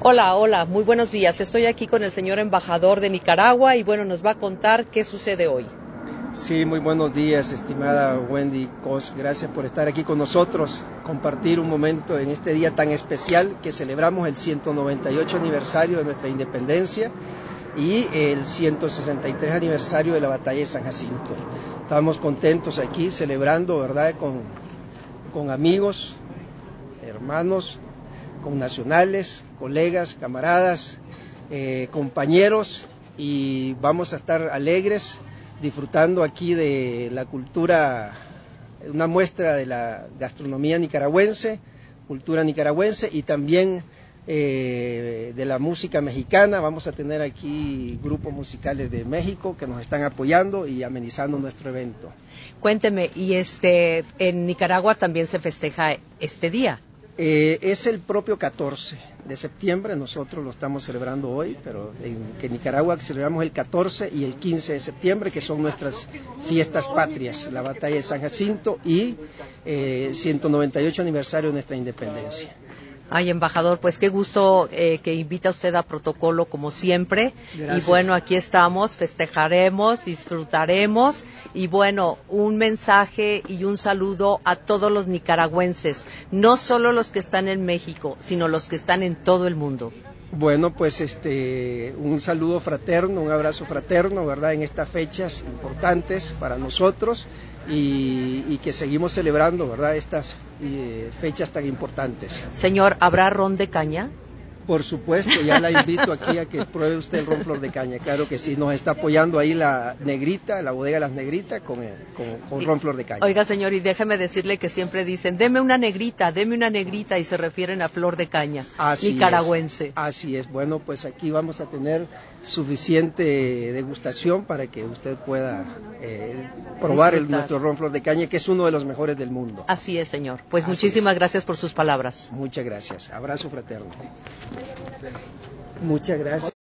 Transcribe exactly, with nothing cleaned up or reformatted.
Hola, hola, muy buenos días. Estoy aquí con el señor embajador de Nicaragua y bueno, nos va a contar qué sucede hoy. Sí, muy buenos días, estimada Wendy Cos. Gracias por estar aquí con nosotros, compartir un momento en este día tan especial que celebramos el ciento noventa y ocho aniversario de nuestra independencia y el ciento sesenta y tres aniversario de la batalla de San Jacinto. Estamos contentos aquí celebrando, ¿verdad?, con, con amigos, hermanos, con nacionales, colegas, camaradas, eh, compañeros, y vamos a estar alegres disfrutando aquí de la cultura, una muestra de la gastronomía nicaragüense, cultura nicaragüense, y también eh, de la música mexicana. Vamos a tener aquí grupos musicales de México que nos están apoyando y amenizando nuestro evento. Cuénteme, y este, en Nicaragua también se festeja este día. Eh, es el propio catorce de septiembre, nosotros lo estamos celebrando hoy, pero en que Nicaragua celebramos el catorce y el quince de septiembre, que son nuestras fiestas patrias, la batalla de San Jacinto y eh, ciento noventa y ocho aniversario de nuestra independencia. Ay, embajador, pues qué gusto eh, que invita usted a protocolo como siempre. Gracias. Y bueno, aquí estamos, festejaremos, disfrutaremos y bueno, un mensaje y un saludo a todos los nicaragüenses, no solo los que están en México, sino los que están en todo el mundo. Bueno, pues este, un saludo fraterno, un abrazo fraterno, ¿verdad?, en estas fechas importantes para nosotros y, y que seguimos celebrando, ¿verdad?, estas eh, fechas tan importantes. Señor, ¿habrá ron de caña? Por supuesto, ya la invito aquí a que pruebe usted el ron Flor de Caña. Claro que sí, nos está apoyando ahí la Negrita, la bodega Las Negritas con, con, con ron Flor de Caña. Oiga, señor, y déjeme decirle que siempre dicen, deme una negrita, deme una negrita, y se refieren a Flor de Caña, así nicaragüense. Es, así es, bueno, pues aquí vamos a tener suficiente degustación para que usted pueda eh, probar el, nuestro ron Flor de Caña, que es uno de los mejores del mundo. Así es, señor. Pues así muchísimas es. gracias por sus palabras. Muchas gracias. Abrazo fraterno. Muchas gracias.